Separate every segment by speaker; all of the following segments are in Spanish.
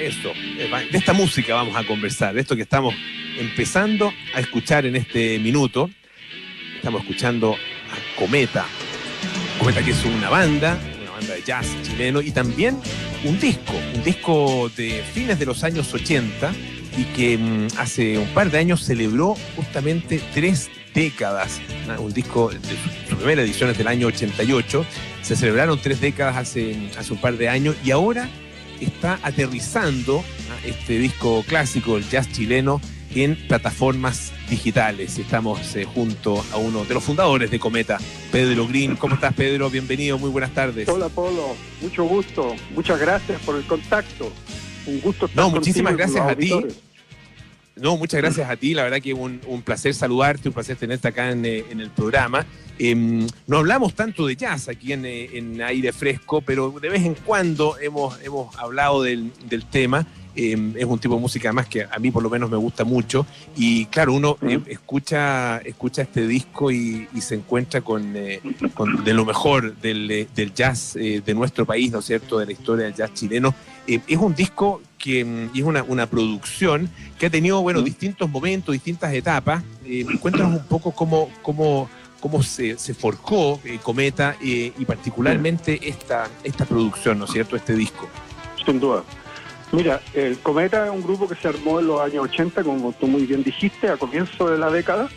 Speaker 1: Eso, de esta música vamos a conversar, de esto que estamos empezando a escuchar en este minuto. Estamos escuchando a Cometa, que es una banda de jazz chileno y también un disco de fines de los años 80 y que hace un par de años celebró justamente 3 décadas, ¿no? Un disco de su primera edición es del año 88, se celebraron 3 décadas hace un par de años y ahora está aterrizando, ¿no? Este disco clásico, el jazz chileno, en plataformas digitales. Estamos junto a uno de los fundadores de Cometa, Pedro Green. ¿Cómo estás, Pedro? Bienvenido, muy buenas tardes.
Speaker 2: Hola, Polo, mucho gusto. Muchas gracias por el contacto. Un gusto estar contigo.
Speaker 1: Muchísimas gracias a ti. No, muchas gracias a ti. La verdad que un placer saludarte, un placer tenerte acá en el programa. No hablamos tanto de jazz aquí en Aire Fresco, pero de vez en cuando hemos hablado del tema. Es un tipo de música además que a mí por lo menos me gusta mucho y claro, uno escucha este disco y se encuentra con de lo mejor del jazz de nuestro país, ¿no es cierto?, de la historia del jazz chileno. Es un disco que es una producción que ha tenido, bueno, distintos momentos, distintas etapas. Cuéntanos un poco cómo se forjó Cometa y particularmente esta producción, ¿no es cierto?, este disco.
Speaker 2: Sin duda. Mira, el Cometa es un grupo que se armó en los años 80, como tú muy bien dijiste, a comienzo de la década,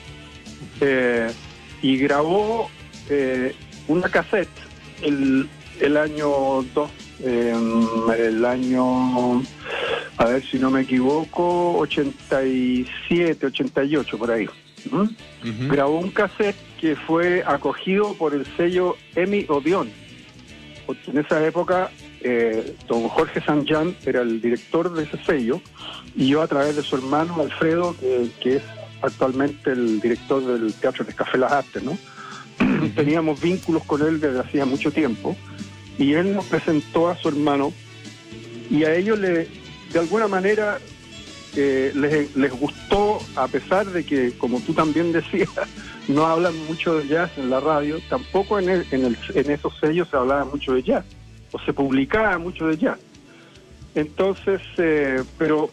Speaker 2: y grabó una cassette el año 2, el año, a ver si no me equivoco, 87, 88, por ahí. Grabó un cassette que fue acogido por el sello EMI Odeón, porque en esa época don Jorge Sanján era el director de ese sello y yo a través de su hermano Alfredo, que es actualmente el director del Teatro de Café Las Artes, ¿no? Teníamos vínculos con él desde hacía mucho tiempo y él nos presentó a su hermano y a ellos de alguna manera les gustó, a pesar de que, como tú también decías, no hablan mucho de jazz en la radio, tampoco en esos sellos se hablaba mucho de jazz o se publicaba mucho de jazz. Entonces, pero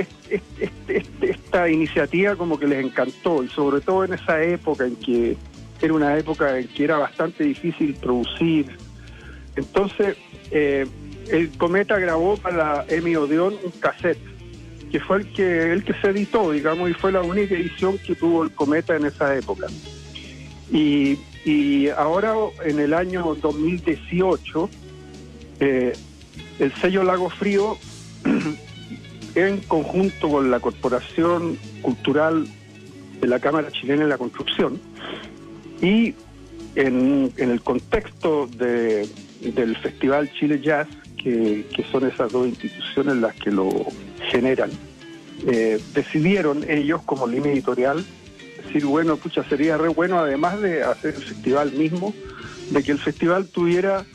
Speaker 2: esta iniciativa como que les encantó, y sobre todo en esa época en que era una época en que era bastante difícil producir. Entonces, el Cometa grabó para la EMI Odeón un cassette, que fue el que se editó, digamos, y fue la única edición que tuvo el Cometa en esa época. Y ahora, en el año 2018, el sello Lago Frío, en conjunto con la Corporación Cultural de la Cámara Chilena de la Construcción, y en el contexto del Festival Chile Jazz, que son esas dos instituciones las que lo generan, decidieron ellos como línea editorial decir, bueno, pucha, sería re bueno, además de hacer el festival mismo, de que el festival tuviera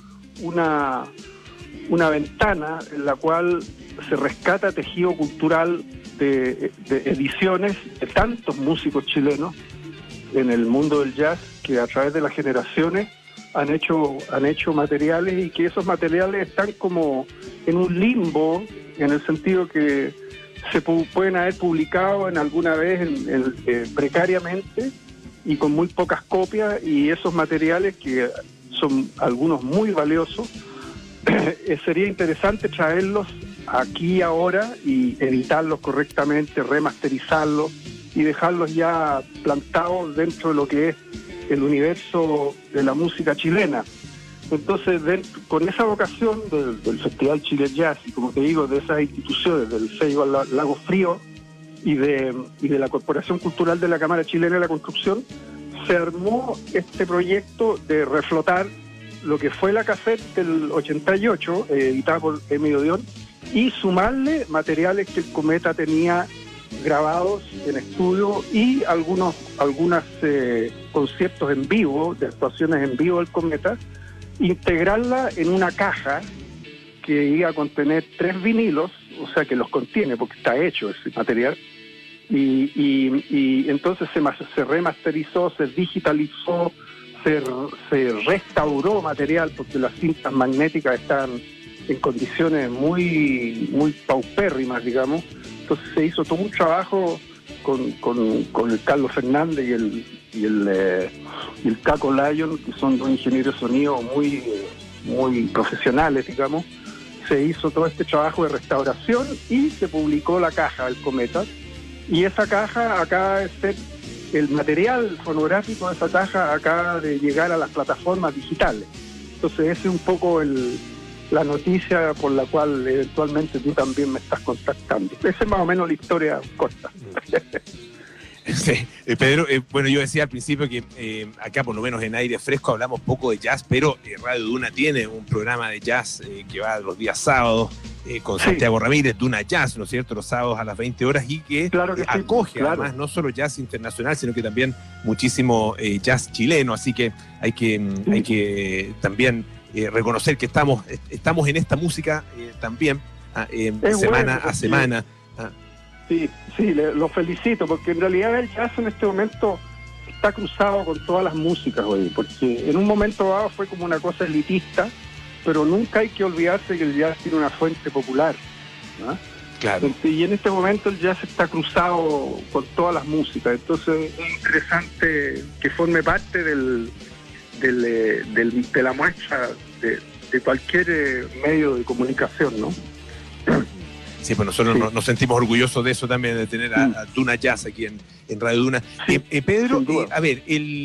Speaker 2: una ventana en la cual se rescata tejido cultural de ediciones de tantos músicos chilenos en el mundo del jazz que a través de las generaciones han hecho materiales y que esos materiales están como en un limbo, en el sentido que se pueden haber publicado en alguna vez precariamente y con muy pocas copias, y esos materiales, que son algunos muy valiosos, sería interesante traerlos aquí ahora y editarlos correctamente, remasterizarlos y dejarlos ya plantados dentro de lo que es el universo de la música chilena. Entonces, con esa vocación del Festival Chile Jazz, y como te digo, de esas instituciones, del sello Lago Frío y de la Corporación Cultural de la Cámara Chilena de la Construcción, se armó este proyecto de reflotar lo que fue la cassette del 88, editada por EMI Odeón, y sumarle materiales que el Cometa tenía grabados en estudio y algunos conciertos en vivo, de actuaciones en vivo del Cometa, integrarla en una caja que iba a contener 3 vinilos, o sea que los contiene porque está hecho ese material, y entonces se remasterizó, se digitalizó, se restauró material porque las cintas magnéticas están en condiciones muy paupérrimas, digamos. Entonces se hizo todo un trabajo con el Carlos Fernández y el Caco Lyon, que son dos ingenieros de sonido muy profesionales, digamos. Se hizo todo este trabajo de restauración y se publicó la caja del Cometa. Y esa caja acaba de ser, el material fonográfico de esa caja acaba de llegar a las plataformas digitales. Entonces esa es un poco la noticia por la cual eventualmente tú también me estás contactando. Esa es más o menos la historia corta.
Speaker 1: Sí, Pedro, bueno, yo decía al principio que acá por lo menos en Aire Fresco hablamos poco de jazz, pero Radio Duna tiene un programa de jazz que va los días sábados con Santiago Ramírez, Duna Jazz, ¿no es cierto?, los sábados a las 20 horas y que, acoge además no solo jazz internacional, sino que también muchísimo jazz chileno, así que hay que también reconocer que estamos en esta música también semana a semana.
Speaker 2: Sí, lo felicito, porque en realidad el jazz en este momento está cruzado con todas las músicas, hoy, porque en un momento dado fue como una cosa elitista, pero nunca hay que olvidarse que el jazz tiene una fuente popular, ¿no?
Speaker 1: Claro.
Speaker 2: Y en este momento el jazz está cruzado con todas las músicas, entonces es interesante que forme parte de la muestra de cualquier medio de comunicación, ¿no?
Speaker 1: Sí, pues nosotros nos sentimos orgullosos de eso también, de tener a Duna Jazz aquí en Radio Duna. Pedro, a ver,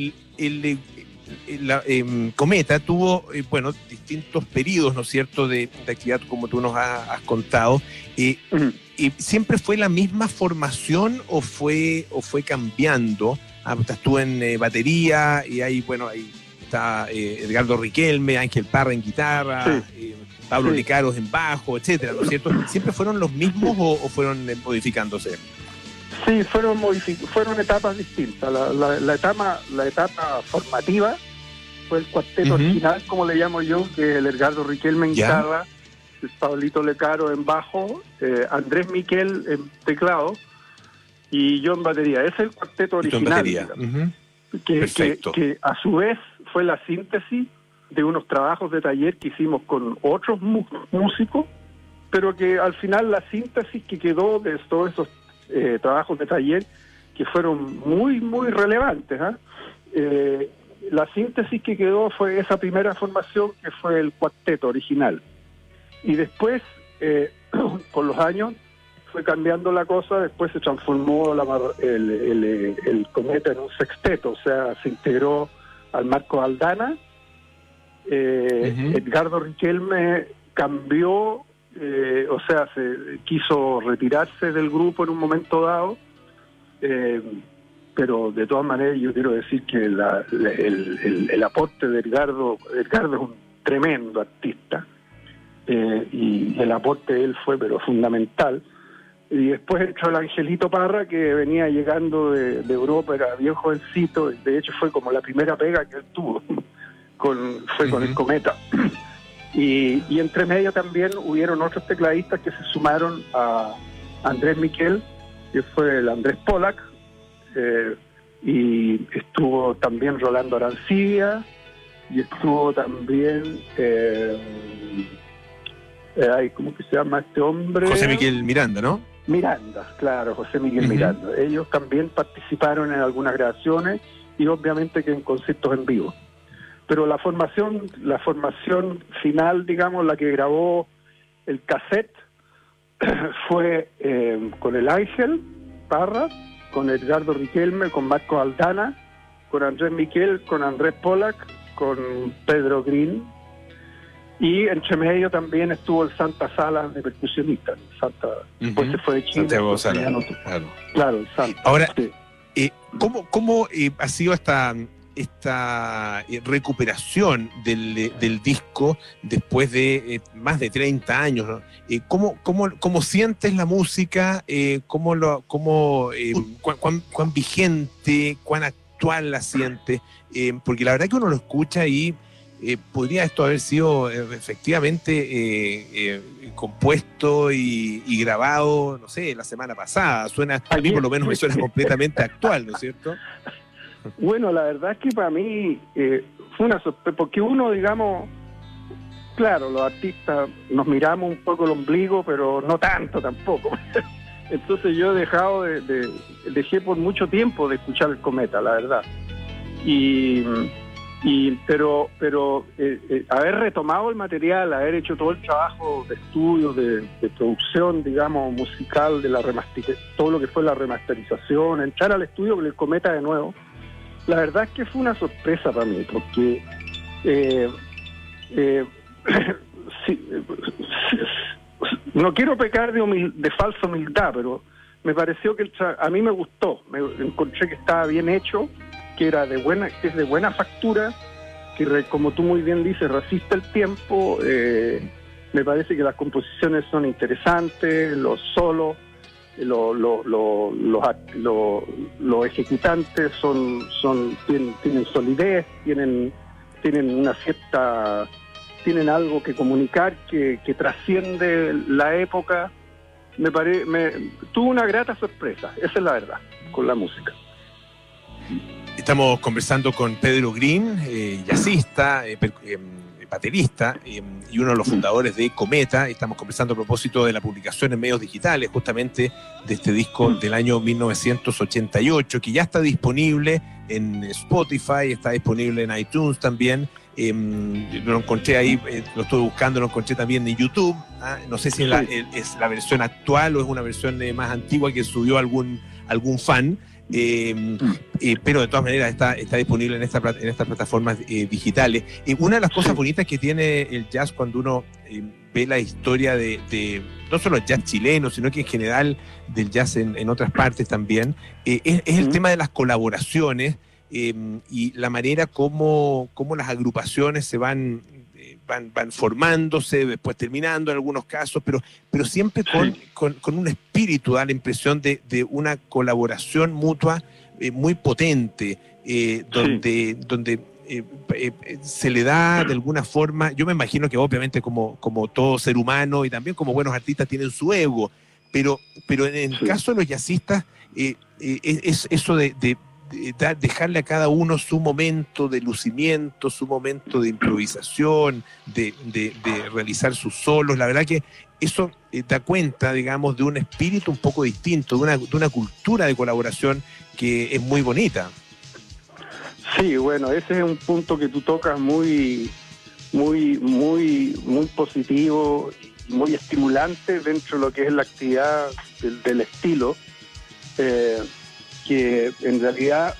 Speaker 1: Cometa tuvo, distintos periodos, ¿no es cierto?, de actividad, como tú nos has contado. ¿Y siempre fue la misma formación o fue cambiando? Estás tú en batería y ahí está Edgardo Riquelme, Ángel Parra en guitarra, Pablo Lecaros en bajo, etcétera, ¿no es cierto? ¿Siempre fueron los mismos o fueron modificándose?
Speaker 2: Sí, fueron etapas distintas. La etapa formativa fue el cuarteto original, como le llamo yo, que es el Edgardo Riquelme en guitarra, el Pablito Lecaro en bajo, Andrés Miquel en teclado y yo en batería. Ese es el cuarteto original. Que a su vez fue la síntesis de unos trabajos de taller que hicimos con otros músicos, pero que al final la síntesis que quedó de todos esos trabajos de taller, que fueron muy relevantes, la síntesis que quedó fue esa primera formación, que fue el cuarteto original. Y después, con los años, fue cambiando la cosa. Después se transformó el Cometa en un sexteto, o sea, se integró al Marco Aldana. Edgardo Riquelme cambió, se quiso retirarse del grupo en un momento dado, pero de todas maneras yo quiero decir que el aporte de Edgardo es un tremendo artista, y el aporte de él fue pero fundamental. Y después entró el Angelito Parra, que venía llegando de Europa, era bien jovencito, de hecho fue como la primera pega que él tuvo con el Cometa. Y entre medio también hubieron otros tecladistas que se sumaron a Andrés Miquel, que fue el Andrés Pollack, y estuvo también Rolando Arancibia, y estuvo también ¿cómo que se llama este hombre?
Speaker 1: José Miguel Miranda, ¿no?
Speaker 2: Miranda, claro, José Miguel Miranda. Ellos también participaron en algunas grabaciones y obviamente que en conciertos en vivo. Pero la formación final, digamos, la que grabó el cassette, fue con el Ángel Parra, con Edgardo Riquelme, con Marco Aldana, con Andrés Miquel, con Andrés Pollack, con Pedro Green, y entre medio también estuvo el Santa Salas de percusionista. Después se fue de Chile.
Speaker 1: Santiago Salas,
Speaker 2: claro, el Santa.
Speaker 1: Ahora, ¿cómo ha sido esta recuperación del disco después de más de 30 años, ¿no? ¿Cómo sientes la música? ¿Cuán vigente, cuán actual la sientes? Porque la verdad que uno lo escucha y podría esto haber sido efectivamente compuesto y grabado, no sé, la semana pasada. A mí por lo menos me suena completamente actual, ¿no es cierto?
Speaker 2: Bueno, la verdad es que para mí fue una sorpresa, porque uno, digamos, claro, los artistas nos miramos un poco el ombligo, pero no tanto tampoco. Entonces yo he dejado dejé por mucho tiempo de escuchar el Cometa, la verdad. Pero haber retomado el material, haber hecho todo el trabajo de estudio, de producción, digamos, musical, de todo lo que fue la remasterización, entrar al estudio con el Cometa de nuevo, la verdad es que fue una sorpresa para mí, porque no quiero pecar de falsa humildad, pero me pareció que a mí me gustó, encontré que estaba bien hecho, que es de buena factura, que como tú muy bien dices, resiste el tiempo. Me parece que las composiciones son interesantes, los solos, los ejecutantes tienen solidez, tienen una cierta, tienen algo que comunicar que trasciende la época. Tuve una grata sorpresa, esa es la verdad, con la música.
Speaker 1: Estamos conversando con Pedro Green, jazzista, baterista y uno de los fundadores de Cometa. Estamos conversando a propósito de la publicación en medios digitales, justamente de este disco del año 1988, que ya está disponible en Spotify, está disponible en iTunes también. Lo encontré ahí, lo estuve buscando, lo encontré también en YouTube. No sé si es la versión actual o es una versión más antigua que subió algún fan. Pero de todas maneras está disponible en estas plataformas digitales. Una de las cosas bonitas que tiene el jazz cuando uno ve la historia de no solo el jazz chileno, sino que en general del jazz en otras partes también, es el tema de las colaboraciones y la manera como las agrupaciones se van formándose, después terminando en algunos casos, pero siempre con un espíritu, da la impresión de una colaboración mutua muy potente, donde se le da de alguna forma, yo me imagino que obviamente como todo ser humano y también como buenos artistas tienen su ego, pero en el caso de los jazzistas es eso de dejarle a cada uno su momento de lucimiento, su momento de improvisación, de realizar sus solos. La verdad que eso da cuenta, digamos, de un espíritu un poco distinto, de una cultura de colaboración que es muy bonita.
Speaker 2: Sí, bueno, ese es un punto que tú tocas muy positivo y muy estimulante dentro de lo que es la actividad del estilo. Que en realidad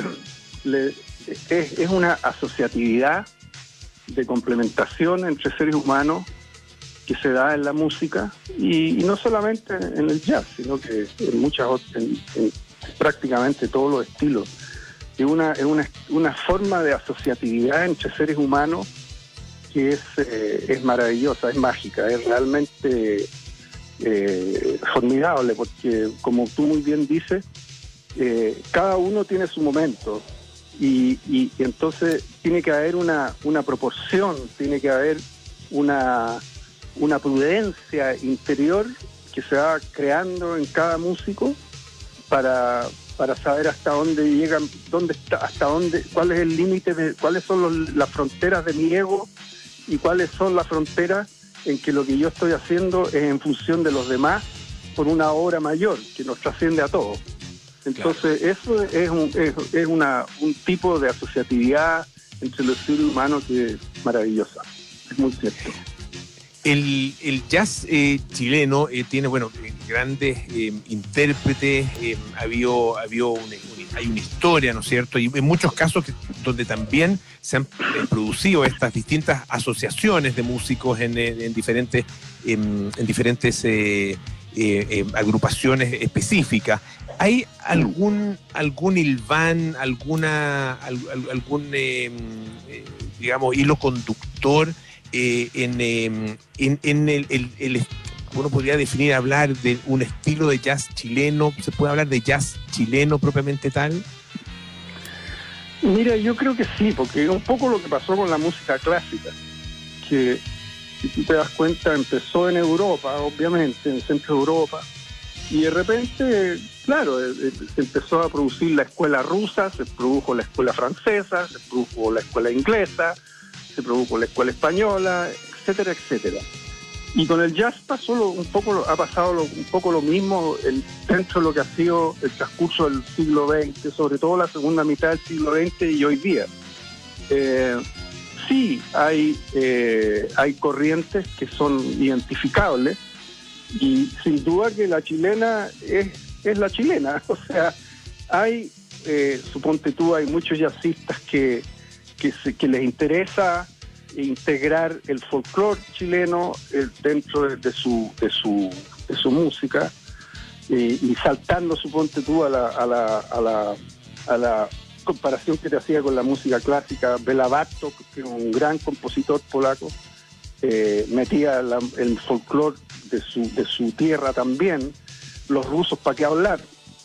Speaker 2: es una asociatividad de complementación entre seres humanos que se da en la música y no solamente en el jazz, sino que en prácticamente todos los estilos. Es una forma de asociatividad entre seres humanos que es maravillosa, es mágica, es realmente formidable, porque como tú muy bien dices, cada uno tiene su momento y entonces tiene que haber una proporción, tiene que haber una prudencia interior que se va creando en cada músico para saber hasta dónde llegan, cuál es el límite, cuáles son las fronteras de mi ego y cuáles son las fronteras en que lo que yo estoy haciendo es en función de los demás por una obra mayor que nos trasciende a todos. Entonces, claro, eso es un tipo de asociatividad entre los seres humanos que es maravillosa. Es muy cierto.
Speaker 1: El jazz chileno tiene, grandes intérpretes, hay una historia, ¿no es cierto? Y en muchos casos donde también se han producido estas distintas asociaciones de músicos en diferentes agrupaciones específicas. ¿Hay algún hilván, algún hilo conductor en uno podría definir, hablar de un estilo de jazz chileno? ¿Se puede hablar de jazz chileno propiamente tal?
Speaker 2: Mira, yo creo que sí, porque es un poco lo que pasó con la música clásica, que si tú te das cuenta empezó en Europa, obviamente, en el centro de Europa, y de repente, claro, se empezó a producir la escuela rusa, se produjo la escuela francesa, se produjo la escuela inglesa, se produjo la escuela española, etcétera, etcétera. Y con el jazz ha pasado un poco lo mismo dentro de lo que ha sido el transcurso del siglo XX, sobre todo la segunda mitad del siglo XX y hoy día. Sí, hay corrientes que son identificables y sin duda que la chilena es la chilena. O sea, suponte tú, hay muchos jazzistas que les interesa integrar el folclore chileno dentro de su música y saltando, suponte tú, a la comparación que te hacía con la música clásica. Béla Bartók, que es un gran compositor polaco, metía el folclore de su tierra también. Los rusos, ¿para qué hablar?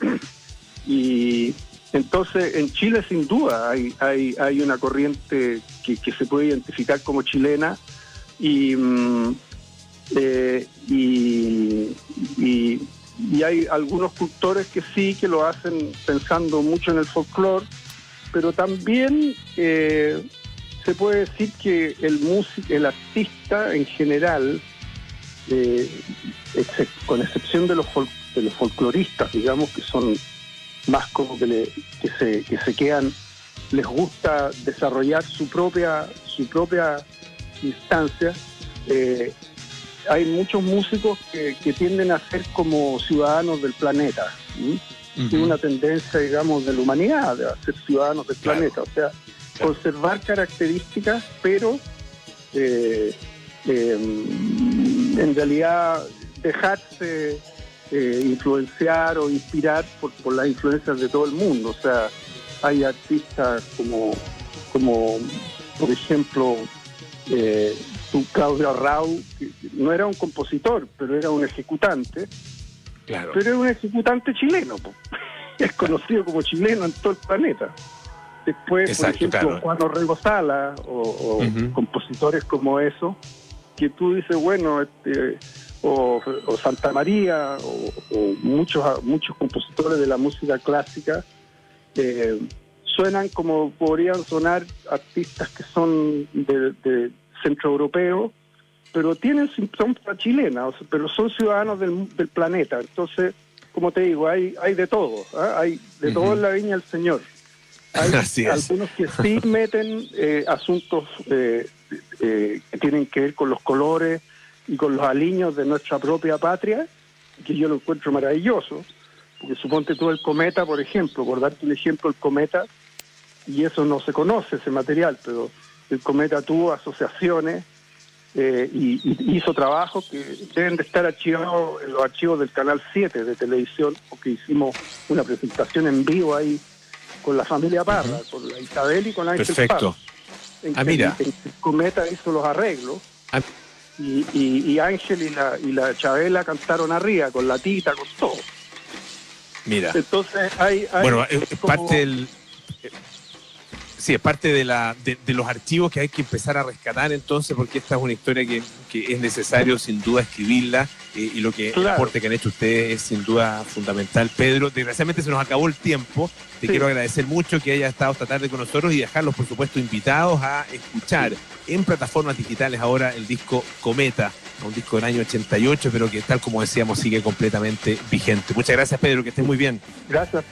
Speaker 2: Y entonces en Chile sin duda hay una corriente que se puede identificar como chilena y hay algunos cultores que sí, que lo hacen pensando mucho en el folclore, pero también se puede decir que el artista en general, con excepción de los folcloristas, digamos, que son más como que se quedan, les gusta desarrollar su propia instancia. Hay muchos músicos que tienden a ser como ciudadanos del planeta. Tiene una tendencia, digamos, de la humanidad a ser ciudadanos del planeta, o sea, conservar características, pero en realidad dejarse influenciar o inspirar por las influencias de todo el mundo. O sea, hay artistas como por ejemplo, Claudio Arrau, que no era un compositor, pero era un ejecutante.
Speaker 1: Claro.
Speaker 2: Pero es un ejecutante chileno, es conocido como chileno en todo el planeta. Después,
Speaker 1: exacto,
Speaker 2: por ejemplo,
Speaker 1: claro,
Speaker 2: Juan Orrego Sala o compositores como eso, que tú dices, bueno, o Santa María o muchos compositores de la música clásica suenan como podrían sonar artistas que son de centroeuropeos, pero son chilena, pero son ciudadanos del planeta. Entonces, como te digo, hay de todo, hay de todo en la viña del Señor. Hay algunos que sí meten asuntos que tienen que ver con los colores y con los aliños de nuestra propia patria, que yo lo encuentro maravilloso, porque suponte tú el Cometa, por ejemplo, por darte un ejemplo, el Cometa, y eso no se conoce, ese material, pero el Cometa tuvo asociaciones y hizo trabajos que deben de estar archivados en los archivos del Canal 7 de televisión, porque hicimos una presentación en vivo ahí con la familia Parra, con la Isabel y con Ángel
Speaker 1: perfecto.
Speaker 2: Parra.
Speaker 1: Mira.
Speaker 2: El Cometa hizo los arreglos. Y Ángel y la Chabela cantaron arriba, con la Tita, con todo.
Speaker 1: Mira.
Speaker 2: Entonces hay
Speaker 1: bueno, es como... parte del... Sí, es parte de los archivos que hay que empezar a rescatar entonces, porque esta es una historia que es necesario sin duda escribirla, y lo que el aporte que han hecho ustedes es sin duda fundamental. Pedro, desgraciadamente se nos acabó el tiempo. Te quiero agradecer mucho que hayas estado esta tarde con nosotros y dejarlos, por supuesto, invitados a escuchar en plataformas digitales ahora el disco Cometa, un disco del año 88, pero que, tal como decíamos, sigue completamente vigente. Muchas gracias, Pedro, que estés muy bien.
Speaker 2: Gracias.